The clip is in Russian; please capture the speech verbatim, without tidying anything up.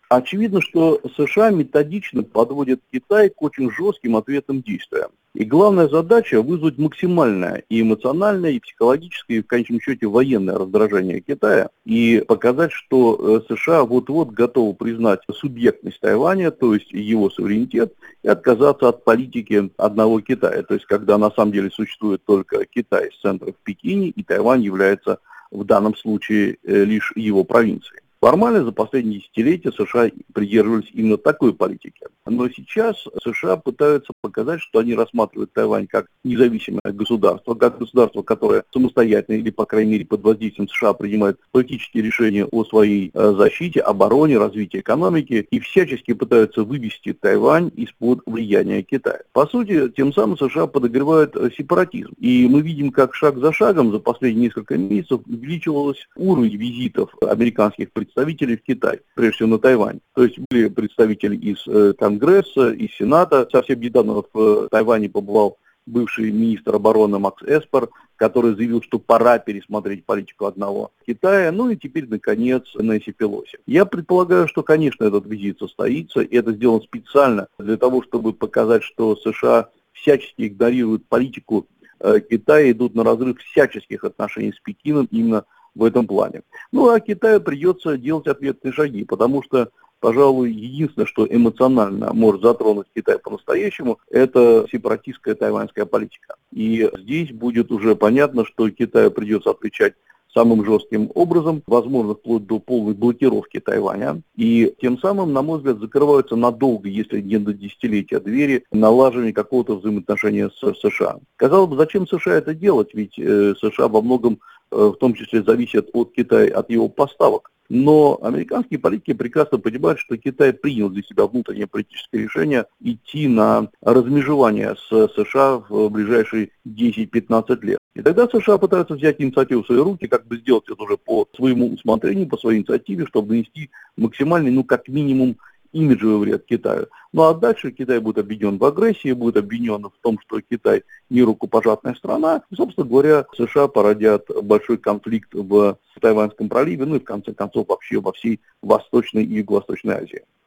Очевидно, что США методично подводят Китай к очень жестким ответным действиям. И главная задача – вызвать максимальное и эмоциональное, и психологическое, и в конечном счете военное раздражение Китая, и показать, что США вот-вот готовы признать субъектность Тайваня, то есть его суверенитет, и отказаться от политики одного Китая. То есть когда на самом деле существует только Китай с центром в Пекине, и Тайвань является в данном случае лишь его провинцией. Формально за последние десятилетия США придерживались именно такой политики. Но сейчас США пытаются показать, что они рассматривают Тайвань как независимое государство, как государство, которое самостоятельно или, по крайней мере, под воздействием США принимает политические решения о своей защите, обороне, развитии экономики и всячески пытаются вывести Тайвань из-под влияния Китая. По сути, тем самым США подогревают сепаратизм. И мы видим, как шаг за шагом за последние несколько месяцев увеличивался уровень визитов американских представителей представителей в Китай, прежде всего на Тайвань. То есть были представители из э, Конгресса, из Сената. Совсем недавно в э, Тайване побывал бывший министр обороны Макс Эспер, который заявил, что пора пересмотреть политику одного Китая. Ну и теперь, наконец, Нэнси Пелоси. Я предполагаю, что, конечно, этот визит состоится, и это сделано специально для того, чтобы показать, что США всячески игнорируют политику э, Китая, идут на разрыв всяческих отношений с Пекином именно в этом плане. Ну, а Китаю придется делать ответные шаги, потому что, пожалуй, единственное, что эмоционально может затронуть Китай по-настоящему, это сепаратистская тайваньская политика. И здесь будет уже понятно, что Китаю придется отвечать самым жестким образом, возможно, вплоть до полной блокировки Тайваня. И тем самым, на мой взгляд, закрываются надолго, если не до десятилетия, двери налаживания какого-то взаимоотношения с США. Казалось бы, зачем США это делать? Ведь э, США во многом, э, в том числе, зависят от Китая, от его поставок. Но американские политики прекрасно понимают, что Китай принял для себя внутреннее политическое решение идти на размежевание с США в ближайшие десять-пятнадцать лет. И тогда США пытаются взять инициативу в свои руки, как бы сделать это уже по своему усмотрению, по своей инициативе, чтобы нанести максимальный, ну как минимум, имиджевый вред Китаю. Ну а дальше Китай будет обвинен в агрессии, будет обвинен в том, что Китай не рукопожатная страна. И, собственно говоря, США породят большой конфликт в Тайваньском проливе, ну и в конце концов вообще во всей Восточной и Юго-Восточной Азии.